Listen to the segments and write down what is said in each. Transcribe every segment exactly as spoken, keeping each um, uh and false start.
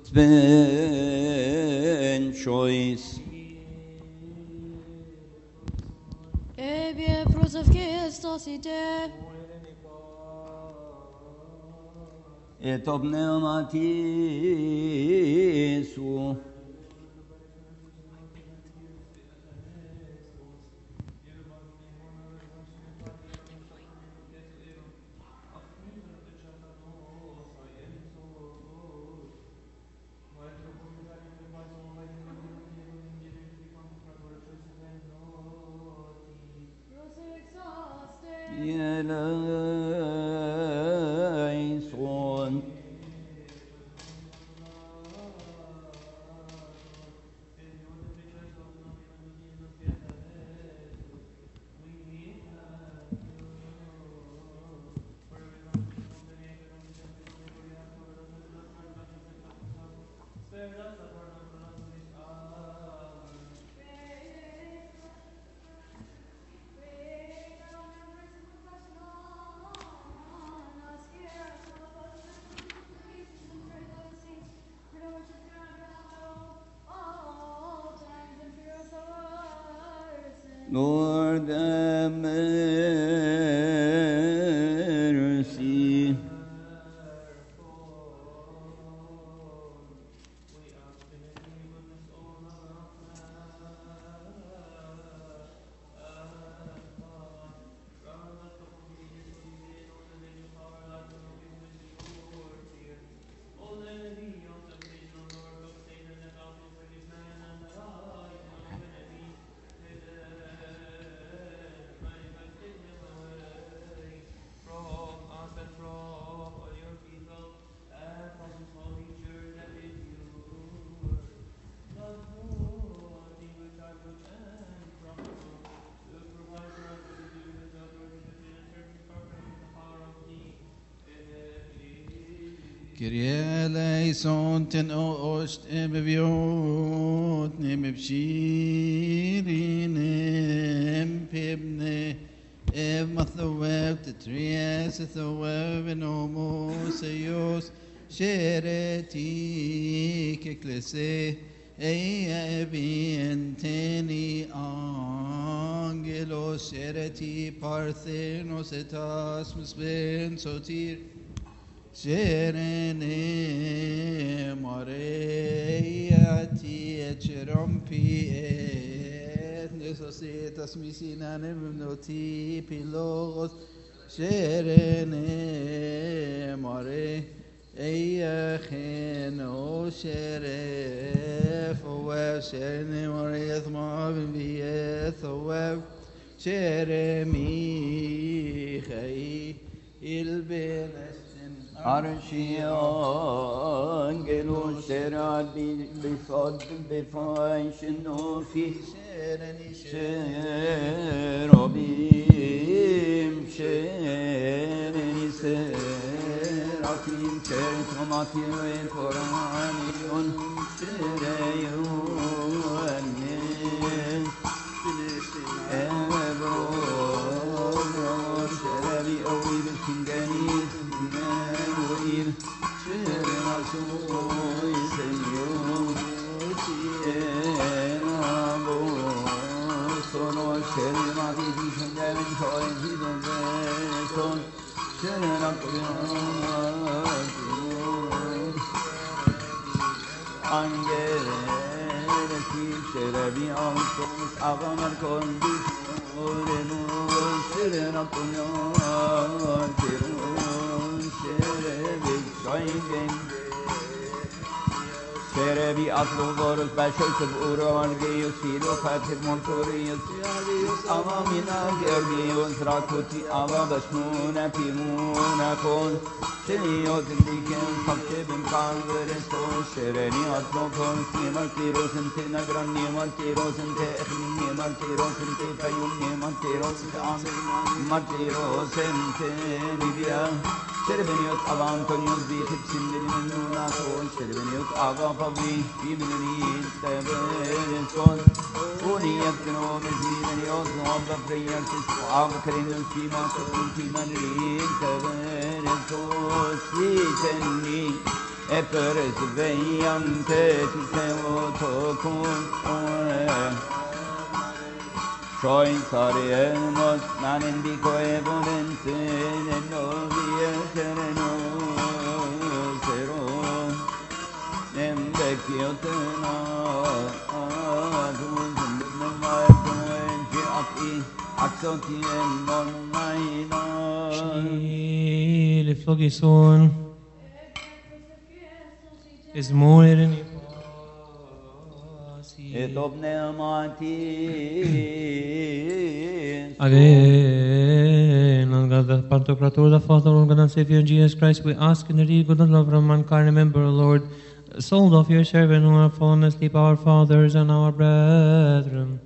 Tven choice. Ebie Christos Christos ide. Et ob pneumatisu. Eleison. Lord, have mercy. Kyrie eleison ten ost ebeviot nebshirinem pibne ev mathoev tetrias thoev nomos eos shereti keklese evienteni angelos shereti parthenos etas misben sotir Serene Mareati Ecerompi et Necessitas Misinanem Noti Pilogos Serene Mare Eacheno Sheref Oev Serene Mare Thmav Vieth Oev Seremi Chai Ilbenes Arşiyangelus seradi bifad bifayşinu fi şerobim şereni seratim şertomatio en koraniyon şereyuannin ebro şerevi ovi bilkingeniz Serena soy Señor, Serena voz, solo Serena dicen de ventoy, dicen de son, Serena coyón, Angeles y Serebi Antos, Agamar con Diciorenos, Serena coyón, Serebi Schweigen Serebi Atlovorus Bashoytov Uran Geus Filo Fatir Montorius Amamina Georgios Rakuti Ava Bashmuna Pimuna Kon Sheyot Diken Fakshebim Kalvereston Shereni Atlokon Nimal Tiros and Tinagran Nimal Tiros and Techni Nimal Tiros and Tepayum Nimal Tiros and Matiros and Telivia Şerbeniot Ava Antonius Bitip Sinderin Nunason Şerbeniot Ava Pavli Bimini Tebereson Uniyat Gnomes Vimeniot Nobla Preyansis Ava Karinus Fima Sokuntiman Rin Tebereson Siteni 에퍼레스 베이암테 티세오 토쿤 오레 Shoin saremos nanen dico evolente nel novie sereno sero nem vecchio tena adun nem mai doen che api axoti en non naina Shil flogison is more than et obneumati again, on God the Pantocrator, the Father, Lord God and Savior Jesus Christ, we ask in the deed good and love of mankind, remember, Lord, the soul of your servant who have fallen asleep, our fathers and our brethren.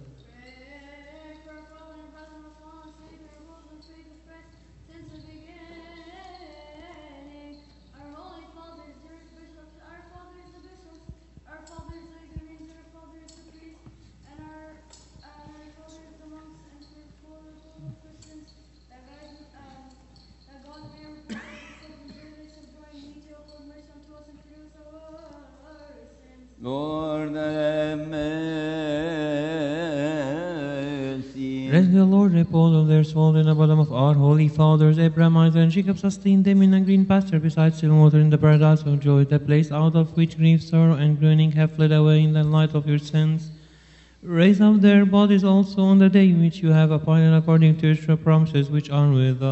Lord have mercy. Rest the Lord, repose of their souls in the bottom of our holy fathers, Abraham, Isaac, and Jacob, sustain them in a green pasture beside still water in the paradise of joy, the place out of which grief, sorrow, and groaning have fled away in the light of your sins. Raise up their bodies also on the day which you have appointed according to your promises, which are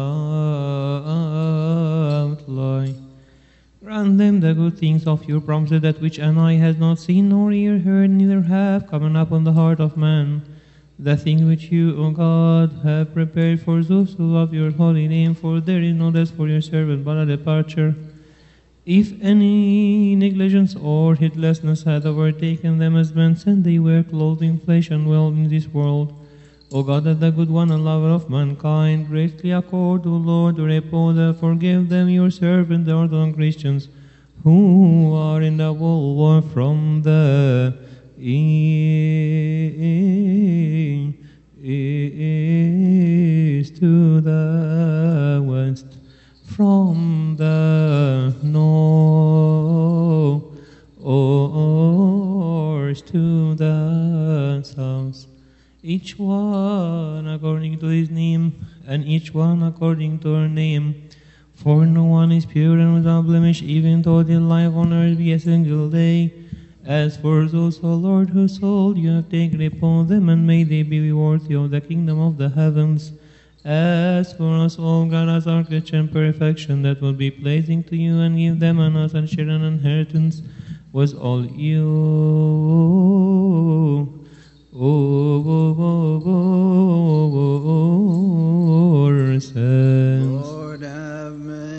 without lie. Grant them the good things of your promises, that which an eye has not seen, nor ear heard, neither have come upon the heart of man. The things which you, O God, have prepared for those who love your holy name, for there is no death for your servant, but a departure. If any negligence or heedlessness had overtaken them as men, and they were clothed in flesh and well in this world, O God, that the good one and lover of mankind, greatly accord, O Lord, to repose, forgive them, your servant, the Orthodox Christians, who are in the world from the east to the west, from the north to the south, each one according to his name, and each one according to her name. For no one is pure and without blemish, even though their life on earth be a single day. As for those, O Lord, whose soul you have taken upon them, and may they be worthy of the kingdom of the heavens. As for us, O God, as our Christian perfection, that will be pleasing to you, and give them and us and share an inheritance was all you. Oh, oh, oh, oh, Lord have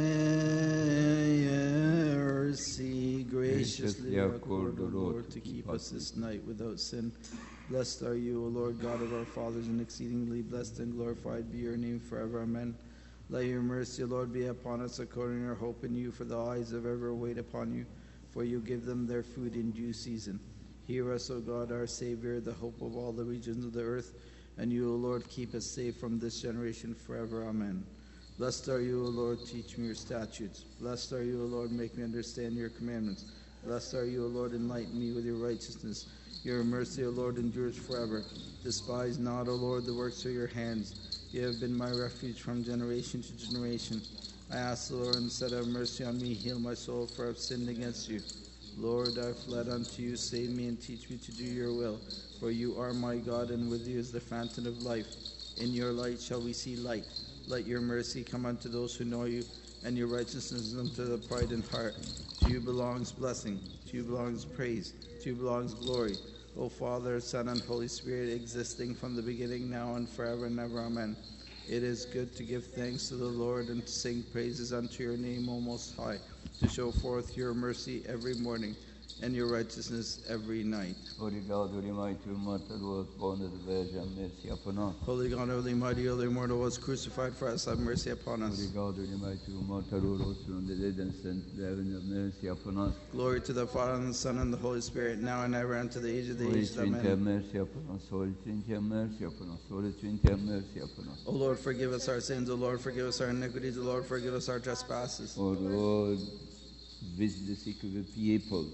mercy. Graciously accord, O Lord, to keep us this night without sin. Blessed are you, O Lord God of our fathers, and exceedingly blessed and glorified be your name forever. Amen. Let your mercy, O Lord, be upon us according to our hope in you, for the eyes have ever wait upon you, for you give them their food in due season. Hear us, O God, our Savior, the hope of all the regions of the earth, and you, O Lord, keep us safe from this generation forever. Amen. Blessed are you, O Lord, teach me your statutes. Blessed are you, O Lord, make me understand your commandments. Blessed are you, O Lord, enlighten me with your righteousness. Your mercy, O Lord, endures forever. Despise not, O Lord, the works of your hands. You have been my refuge from generation to generation. I ask the Lord, instead have mercy on me, heal my soul, for I have sinned against you. Lord, I fled unto you, save me and teach me to do your will. For you are my God, and with you is the fountain of life. In your light shall we see light. Let your mercy come unto those who know you, and your righteousness unto the pride in heart. To you belongs blessing, to you belongs praise, to you belongs glory. O Father, Son, and Holy Spirit, existing from the beginning, now and forever and ever. Amen. It is good to give thanks to the Lord and to sing praises unto your name, O Most High, to show forth your mercy every morning and your righteousness every night. Holy God, holy mighty, immortal, was born of the Virgin, mercy upon us. Holy God, holy mighty, holy immortal, was crucified for us, have mercy upon us. Holy God, holy mighty, immortal, who rose from the dead and sent to heaven, have mercy upon us. Glory to the Father, and the Son, and the Holy Spirit, now and ever, and to the age of the Holy ages. Trinity, have Amen. mercy upon us. Holy Trinity, have mercy upon us. Holy Trinity, have mercy upon us. O Lord, forgive us our sins. O Lord, forgive us our iniquities. O Lord, forgive us our trespasses. O Lord, Visit the sick of the people.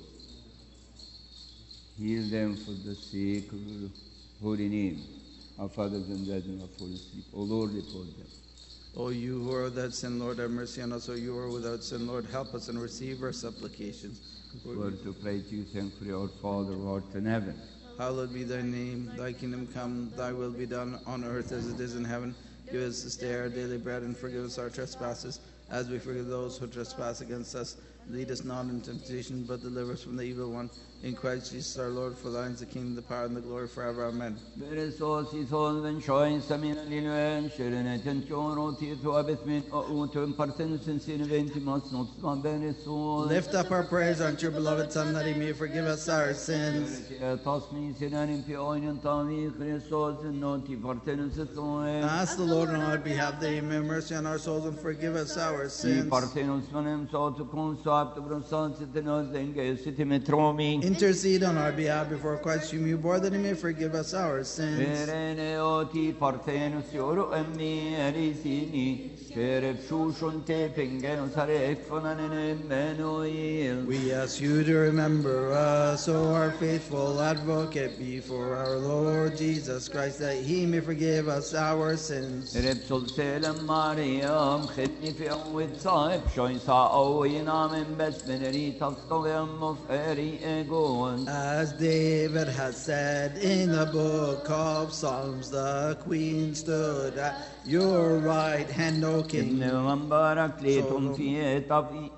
Heal them for the sake of your holy name. Our fathers and brethren have fallen asleep. O Lord, repose them. O you who are without sin, Lord, have mercy on us. O you who are without sin, Lord, help us and receive our supplications. Word to pray to you, thankfully, our Father who art in heaven. Hallowed be thy name. Thy kingdom come, thy will be done on earth as it is in heaven. Give us this day our daily bread, and forgive us our trespasses, as we forgive those who trespass against us. Lead us not into temptation, but deliver us from the evil one. In Christ Jesus our Lord, for thine is the kingdom, the power, and the glory forever. Amen. Beresos i solven shoin samin linuen shirenetin choroti to abithmin o utum partenus sin ventimas not man beresos. Lift up our prayers unto your beloved Son, that he may forgive us our sins. Tasmi sinanin pi oinen tavi Christos noti partenus soe. Ask the Lord on our behalf that he may have mercy on our souls and forgive us our I sins. partenus manem so to consap to brosans tenos denge sitimetromi. Intercede on our behalf before Christ whom you bore, that he may forgive us our sins. Bereneoti partenus oro emmi erisini. Shereb shushun te pengenus arekfonanen Emmanuel. We ask you to remember us, O our faithful advocate, before our Lord Jesus Christ, that he may forgive us our sins. Repsol selam Mariam khidni fi awid sahib shoin sa awina min bes beneri tafstovem of eri egon. As David has said in the book of Psalms, the queen stood at your right hand, O King. إنما بارك ليتم في طبي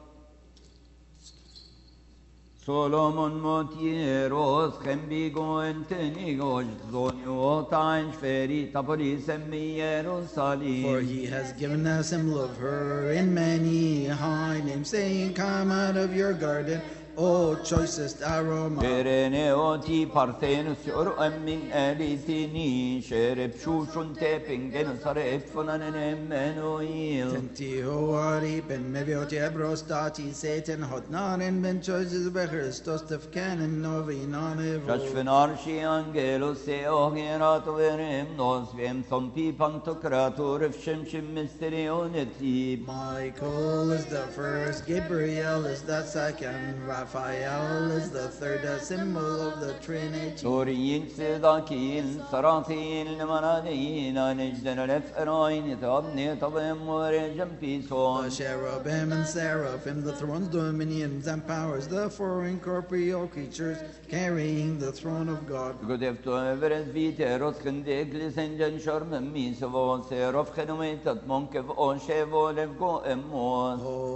سولومون موتيروس خم بيغو انتنيغوش زونيو تاين شفيري تبري سمي For يروساليم. he has given us him love her in many high names, saying, come out of your garden, O choicest aroma. Bereneoti partenus yor emmin elitini şerep şuşun tepingen sarep funanen Emmanuel. Tenti hoari ben mevioti ebrostati Satan hotnanen ben choices be Christos tefkanen novinane Kaşfen arşi angelos se ogerat verim nos vem son pipan tokratur fşem şim misterioneti. Michael is the first, Gabriel is the second, Raphael is the third, a symbol of the Trinity. Suriyin sedakin saratin manadin anejden leferain tabni tabem murecem The pison. cherubim and seraphim, the thrones, dominions, and powers, the four incorporeal creatures carrying the throne of God. Gudefto evres viteros kendeklis engen şarmem misvo serof khenometat monkev on shevo levgo emmon.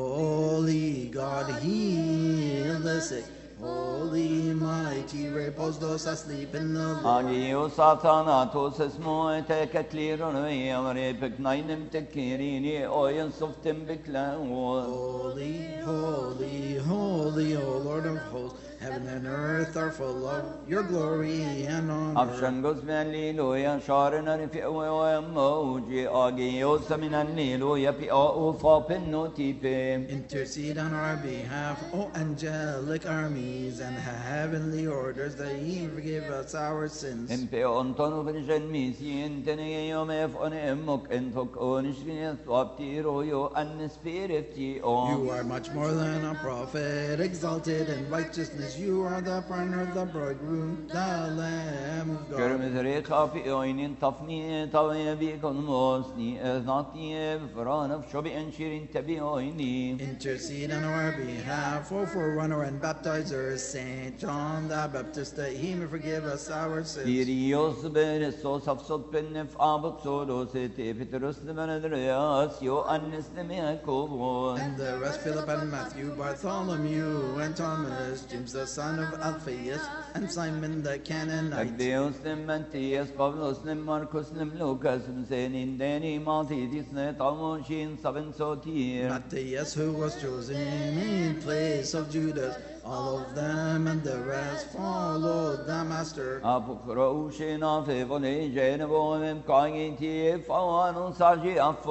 Holy God, heal the sick. Holy mighty, repose those asleep in the Lord. Agio satanatos esmo eteketliron ve amre peknaynem tekirini oyen softem beklaos. Holy, holy, holy, O Lord of hosts, heaven and earth are full of your glory and honor. Afshan gosmelilo ya sharan arifi wa moji agio saminanilo ya pi o fa pennotipe. Intercede on our behalf, O angelic armies and heavenly orders, that ye forgive us our sins. Empe ontonu verjen misi entene yom ef on emok entok onishvinet waptiro yo an spiriti on. You are much more than a prophet, exalted in righteousness. You are the partner of the bridegroom, the Lamb of God. Görmez reka fi oynin tafni tavye bi konmosni eznati franaf shobi enşirin tabi oyni. Intercede on our behalf, O forerunner and baptizer, Saint John the Baptist, that he may forgive us our sins. Kyrios beresos hafsot pennef abot solos et Petrus Andreas yo annes Jakobos. And the rest, Philip and Matthew, Bartholomew and Thomas, James the son of Alphaeus, and Simon the Canaanite. Agdeos nem Matthias Pavlos nem Marcos nem Lucas senin deni Maltidis ne Talmoshin saben sotir. Matthias, who was chosen in place of Judas, all of them and the rest followed the Master. Apokroushin afe vole jenevo mem kagiti fawanun sarji affo.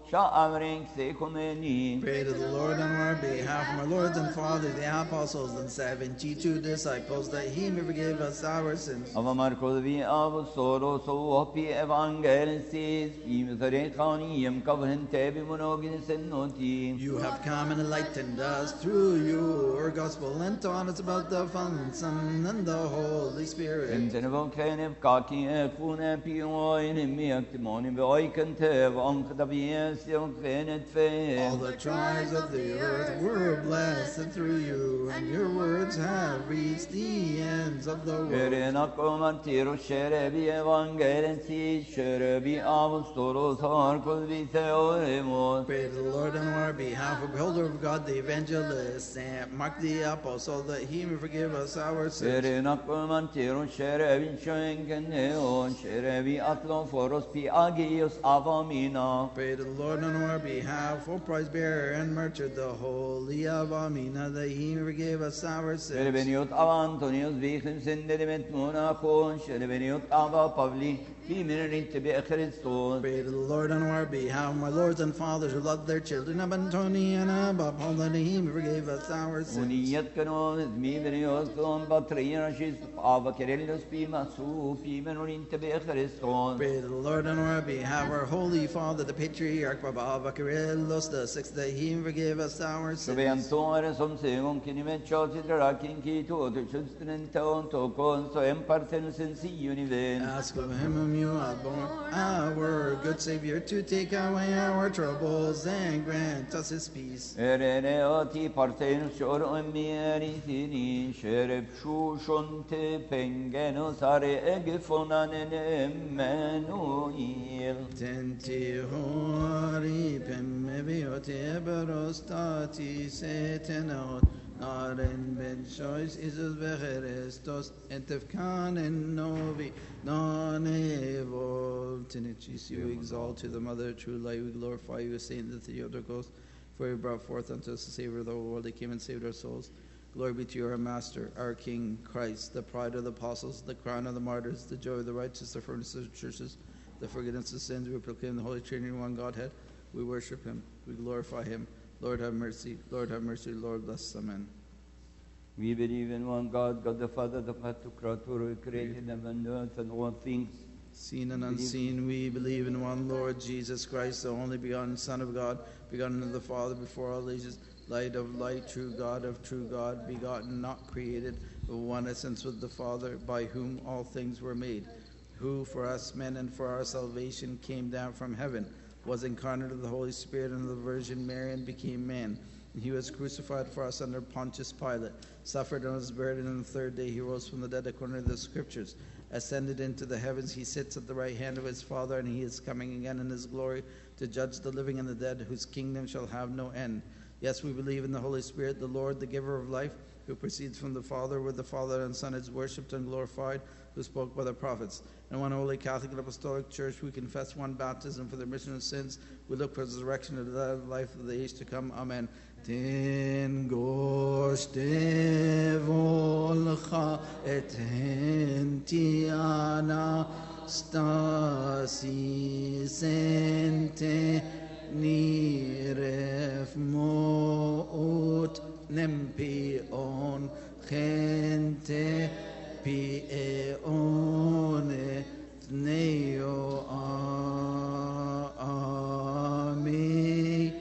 شعرك سيكمني. Pray to the Lord on our behalf, my lords and fathers, the apostles and seventy-two disciples, that he may forgive us our sins. Ava Marcos vi av soros och pi evangelsis i mithrekanium kavhen tebi monogin senoti. You have come and enlightened us through your gospel and taught us about the Father, Son, and the Holy Spirit. Enten vokene kaki ekune pi oin mi aktimoni beoikente vank da vies yokvenet All fe. the tribes of the earth were blessed through you, and your words have reached the ends of the world. Erena komantiro shere vi evangelisi shere vi apostolos harkos vi theoremos. Pray to the Lord on our behalf, upholder of God the evangelist, and Mark the apostle, that he may forgive us our sins. Erena komantiro shere vi shenkeneo shere vi atloforos pi agios avamina. Pray to the Lord on our behalf, O prize bearer and martyr, the holy Avamina, that he may forgive us our sins. Sherebeniot avantonios vichem sendedimet monachon sherebeniot ava pavli fi minerit be Christos. Pray to the Lord on our behalf, my lords and fathers who love their children, of Antoni and Abba Paul, that he may forgive us our sins. Uniyet kanon mi venios kon patriarchis ava kerellos pi masu pi minerit be Christos. Pray to the Lord on our behalf, our holy father, the patriarch Baba Kirillos the sixth, that he may forgive us our sins. Soventore som segon kinimet chosi drakin ki to to chustren ton to kon so emparten sensi univen. Ask of him whom you have born, our good Savior, to take away our troubles and grant us his peace. Erene oti parten shor omieri tini shereb shushonte pengeno sare egefonan Emmanuel. Tenti hori pemeviote berostati setenot naren ben shois isus vecherestos entefkan en novi non evol tinichis. You exalt to the mother of true light. We glorify you, Saint the Theotokos, for you brought forth unto us the Savior of the whole world. He came and saved our souls. Glory be to you, our Master, our King, Christ, the pride of the apostles, the crown of the martyrs, the joy of the righteous, the furnace of the churches, the forgiveness of sins. We proclaim the Holy Trinity in one Godhead. We worship him. We glorify him. Lord, have mercy. Lord, have mercy. Lord, bless. Amen. We believe in one God, God the Father, the Pantocrator, who created heaven and earth and all things. Seen and unseen, we believe in one Lord Jesus Christ, the only begotten Son of God, begotten of the Father before all ages, light of light, true God of true God, begotten, not created, of one essence with the Father, by whom all things were made, who for us men and for our salvation came down from heaven, was incarnate of the Holy Spirit and of the Virgin Mary, and became man. And he was crucified for us under Pontius Pilate, suffered and was buried, and on the third day he rose from the dead according to the Scriptures, ascended into the heavens. He sits at the right hand of his Father, and he is coming again in his glory to judge the living and the dead, whose kingdom shall have no end. Yes, we believe in the Holy Spirit, the Lord, the giver of life, who proceeds from the Father, with the Father and Son is worshipped and glorified, who spoke by the prophets. In one holy Catholic and Apostolic Church, we confess one baptism for the remission of sins. We look for the resurrection of the life of the age to come. Amen. Ten goshte volcha et hentiana stasi sente niref moot nempion gente pieone neo ami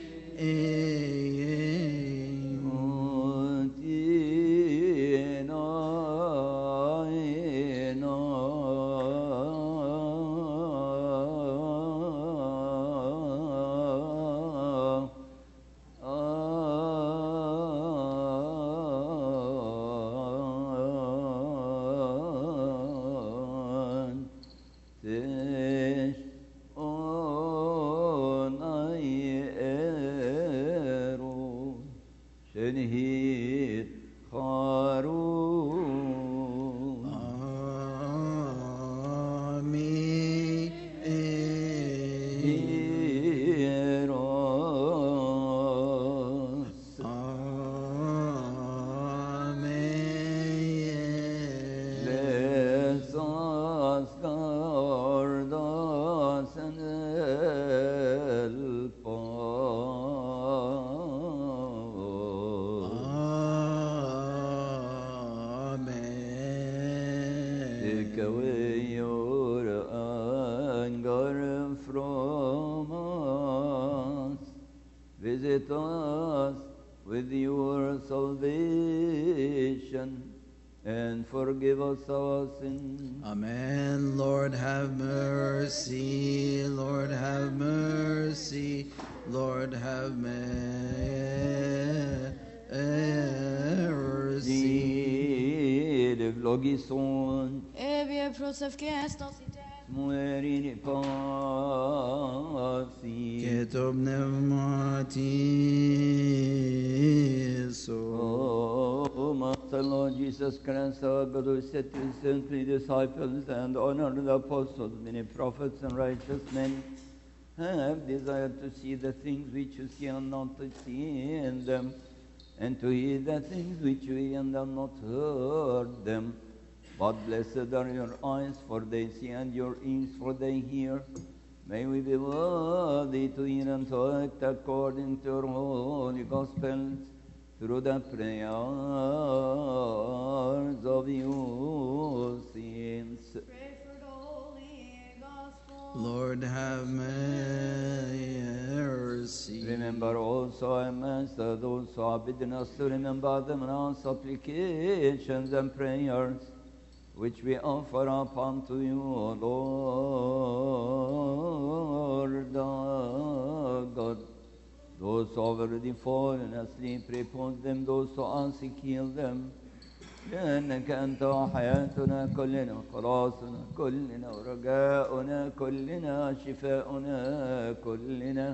Asgardas and Elpon. from us. Visit us with your salvation, and forgive us our sins. Amen. Lord, have mercy. Lord, have mercy. Lord, have mercy. De vlogison, Evie prosef gestos ite. muerini pasi. Ketub pneumatiso. Oh, Master Lord Jesus Christ, our God, who said to his saintly disciples and honored the apostles, many prophets and righteous men have desired to see the things which you see and not to see in them, and to hear the things which you hear and have not heard them. But blessed are your eyes, for they see, and your ears, for they hear. May we be worthy to hear and to act according to your holy gospels, through the prayers of your saints. Pray for the holy gospel. Lord, have mercy. Remember also, our Master, those who are bidden us to remember them in our supplications and prayers, which we offer up unto you, O Lord our God. Those who have already fallen asleep, repose them. Those who are sick, heal them. لأنك أنت حياتنا كلنا، خلاصنا كلنا، ورجاؤنا كلنا، شفاؤنا كلنا،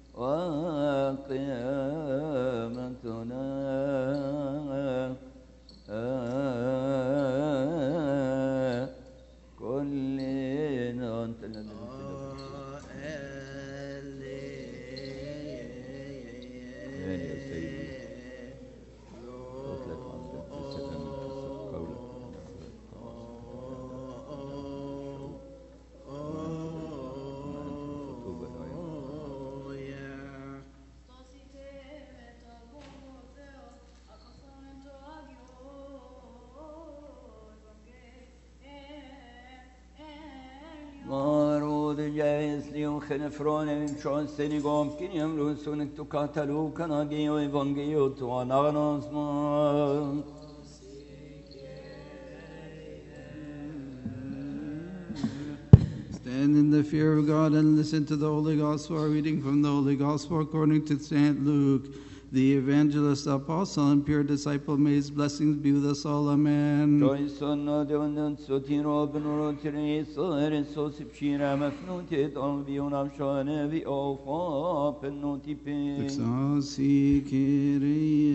وقيامتنا كلنا. أنت الذي Frone från Senegom kiniam lusunik tu katalu kanagio evangelio tu ananos man. Stand in the fear of God and listen to the Holy Gospel, reading from the Holy Gospel according to Saint Luke. The evangelist, apostle, and pure disciple, may his blessings be with us all. Amen. Exauci Kyrie.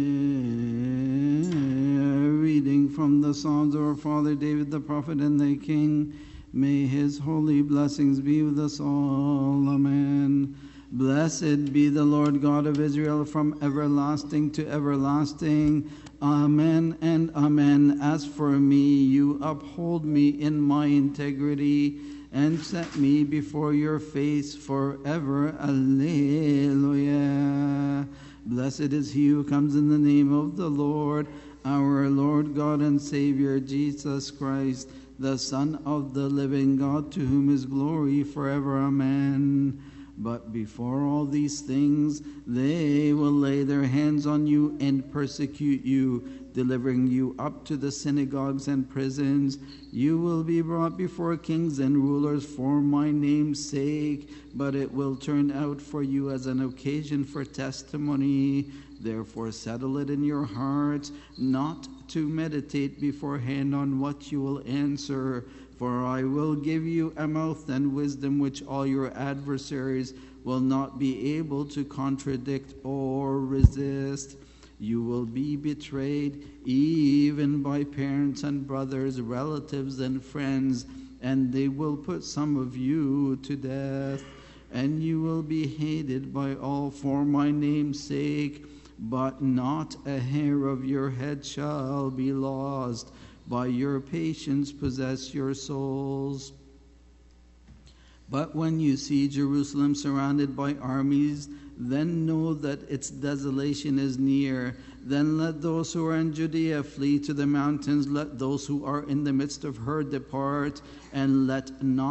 Reading from the Psalms of our father David the prophet and the king. May his holy blessings be with us all. Amen. Blessed be the Lord God of Israel from everlasting to everlasting. Amen and amen. As for me, you uphold me in my integrity and set me before your face forever. Alleluia. Blessed is he who comes in the name of the Lord, our Lord God and Savior, Jesus Christ, the Son of the living God, to whom is glory forever. Amen. But before all these things, they will lay their hands on you and persecute you, delivering you up to the synagogues and prisons. You will be brought before kings and rulers for my name's sake, but it will turn out for you as an occasion for testimony. Therefore settle it in your hearts, not to meditate beforehand on what you will answer. For I will give you a mouth and wisdom which all your adversaries will not be able to contradict or resist. You will be betrayed even by parents and brothers, relatives and friends, and they will put some of you to death. And you will be hated by all for my name's sake, but not a hair of your head shall be lost. By your patience possess your souls. But when you see Jerusalem surrounded by armies, then know that its desolation is near. Then let those who are in Judea flee to the mountains. Let those who are in the midst of her depart, and let not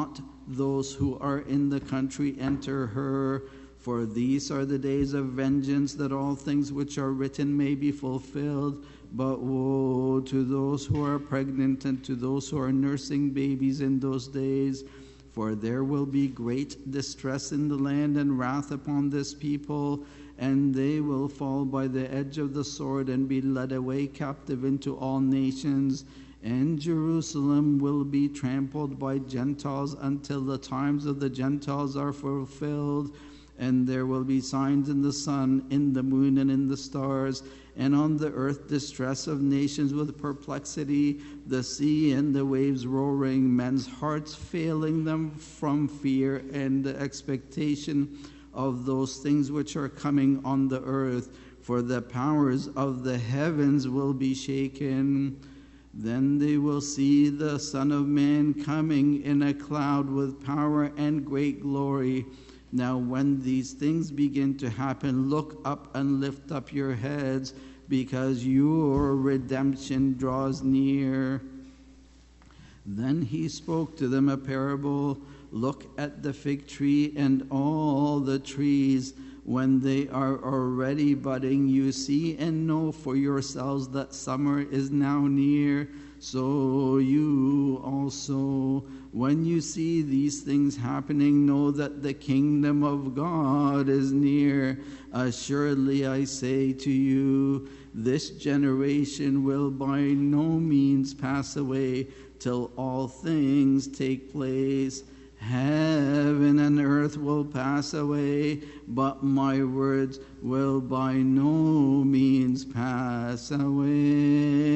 those who are in the country enter her. For these are the days of vengeance, that all things which are written may be fulfilled. But woe to those who are pregnant and to those who are nursing babies in those days. For there will be great distress in the land and wrath upon this people, and they will fall by the edge of the sword and be led away captive into all nations. And Jerusalem will be trampled by Gentiles until the times of the Gentiles are fulfilled. And there will be signs in the sun, in the moon, and in the stars, and on the earth distress of nations with perplexity, the sea and the waves roaring, men's hearts failing them from fear and the expectation of those things which are coming on the earth. For the powers of the heavens will be shaken. Then they will see the Son of Man coming in a cloud with power and great glory. Now when these things begin to happen, look up and lift up your heads, because your redemption draws near. Then he spoke to them a parable. Look at the fig tree and all the trees. When they are already budding, you see and know for yourselves that summer is now near. So you also, when you see these things happening, know that the kingdom of God is near. Assuredly I say to you, this generation will by no means pass away till all things take place. Heaven and earth will pass away, but my words will by no means pass away.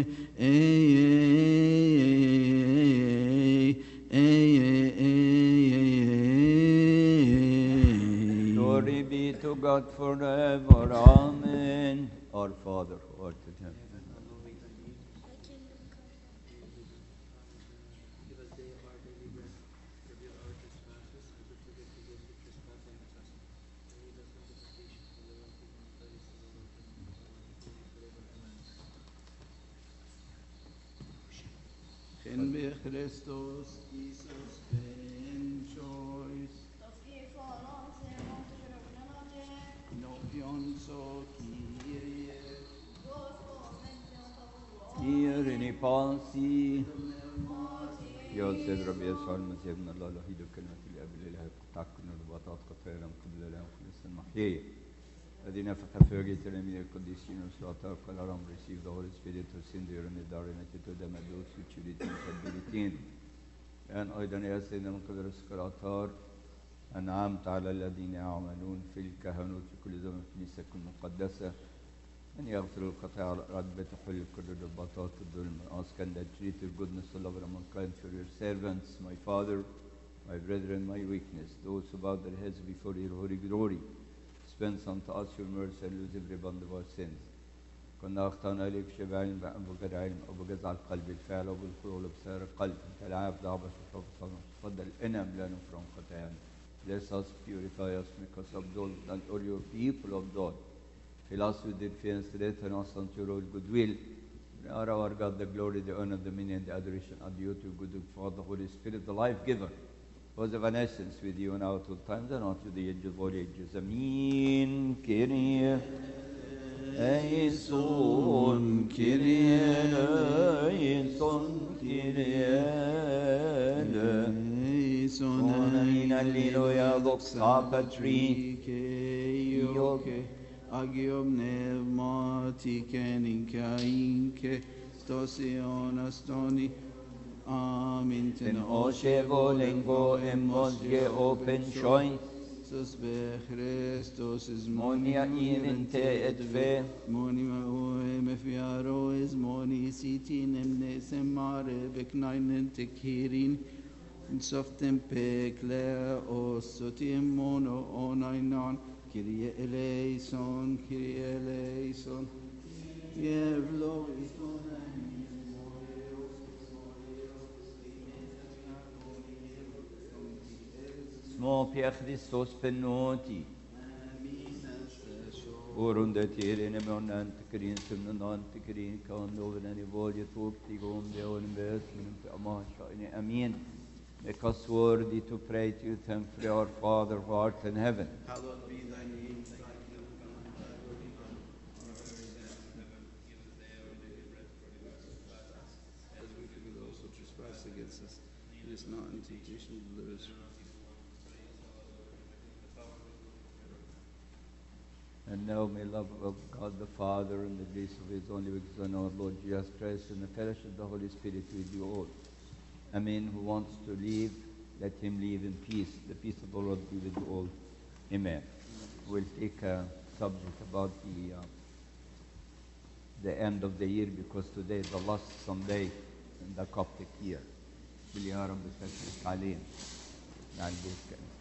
Glory be to God forever. Amen. Our Father, who art in heaven. In be Christus, Jesus, ben choice. No pionso, Kyrie. Kyrie Pansi. يا سيد رب يسوع المسيح ابن الله الوحيد وكلمة الاب الاله تحكم الرباطات قطيرا قبل الان خلص المحيي الذي نفخ في وجه تلاميذ القديسين والشهداء قال Ram receive the Holy Spirit to send your solidarity to them and those who choose to submit. الآن أيضا يا سيدنا من قدر السكراتار أنعمت على الذين يعملون في الكهنوت في كل زمن في كنيستك المقدسة أن يغفر الخطايا على الأرض بتحل كل الرباطات الظلم. Ask and that treat your goodness to love and mankind for your servants, my Father, my brethren, my weakness, those who bow their heads before your holy glory. Dispense unto us your mercy and lose every bond of our sins. كنا أخطأنا إليك شبع علم بغير علم أو بجزع القلب الفعل وبالقلوب وبسائر القلب. أنت العاف ضعبة وشفاء تفضل انعم لنا from خطايانا. Bless us, purify us, make us absolve, and all your people of God. Fill us with defiance, strengthen us unto your own goodwill. We are our God, the glory, the honor, the dominion, the adoration are due to good Father, the Holy Spirit, the life giver, who was of an essence with you now at all times and unto the age of all ages. Amen. Kyrie eleison, Kyrie eleison, Kyrie eleison. Amen. Alleluia. Doxa Patri. Agiom pneumatiken inke stosion astoni amin Ten oshe volengo emosge open choice. Sus be Christus is Monia irente et fe. Moni ma oe me fiaro is moni sitin emne semare beknainen te kirin softem pekle osotim mono onainan. Kyrie eleison, Kyrie eleison, Yevloison, Små Pierre Christos penoti. Orunde tirene med antikrin som antikrin kan loven i vårje tog till om det och en böt men för amasha in amen. Make us worthy to pray to you, thankfully, our Father who art in heaven. Hallowed be thy name, thy kingdom come, thy will be done, on earth as it is in heaven. Give us day our daily bread, forgive us our trespasses, as we forgive those who trespass against us. Lead us not into temptation, but deliver us from And now may love of God the Father and the grace of his only begotten Son, our Lord Jesus Christ, and the fellowship of the Holy Spirit with you all. Amen. Who wants to leave, let him leave in peace. The peace of the Lord be with you all. Amen. We'll take a subject about the uh, the end of the year, because today is the last Sunday in the Coptic year. باليا رب تسلك علينا. نعم